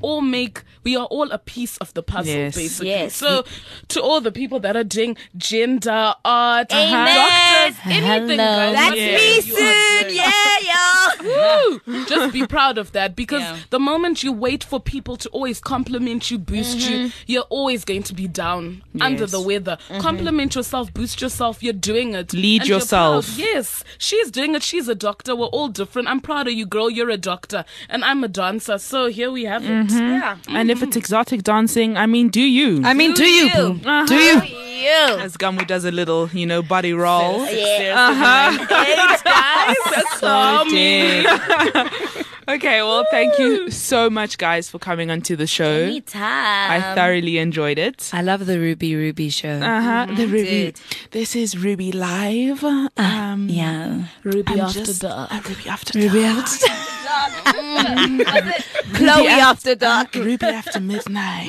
are all a piece of the puzzle, Yes. basically. Yes. So to all the people that are doing gender, art, Amen. doctors, anything, Hello. guys, That's Yeah. me you are soon. doing. Yeah, y'all. Woo! Just be proud of that, because Yeah. the moment you wait for people to always compliment you, boost you, you're always going to be down, under Yes. the weather. Compliment yourself, boost yourself. You're doing it. Lead And you're yourself. proud. Yes, she's doing it. She's a doctor. We're all different. I'm proud of you, girl. You're a doctor, and I'm a dancer. So here we have it. Yeah. And if it's exotic dancing, I mean, do you? I mean, do you, boo? Uh-huh. Do you? You. As Gamu does a little, you know, body roll. Yeah. Thanks, guys. So dead. Okay, well, thank you so much, guys, for coming onto the show. Anytime. I thoroughly enjoyed it. I love the Ruby show. The Ruby. Dude. This is Ruby Live. Yeah. Ruby I'm after just dark. Ruby after Ruby dark. out. dark. Chloe after dark. Ruby after midnight.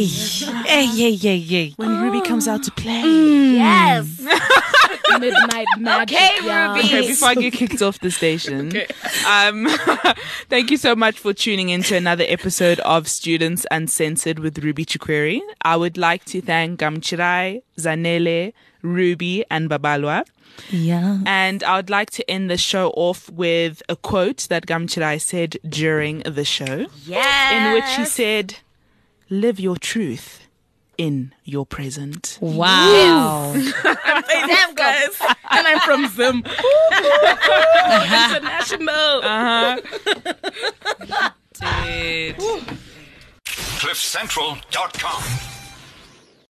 Hey. When Ruby comes out to play. Yes. Midnight magic. Okay, yeah. Ruby. Okay, before I get kicked off the station, thank you so much for tuning in to another episode of Students Uncensored with Ruby Chikweri. I would like to thank Gamchirai, Zanele, Ruby, and Babalwa. Yeah. And I would like to end the show off with a quote that Gamchirai said during the show, Yes. in which he said, "Live your truth in your present." Wow. Damn, guys. And I'm from Zim. International. Dude. CliffCentral.com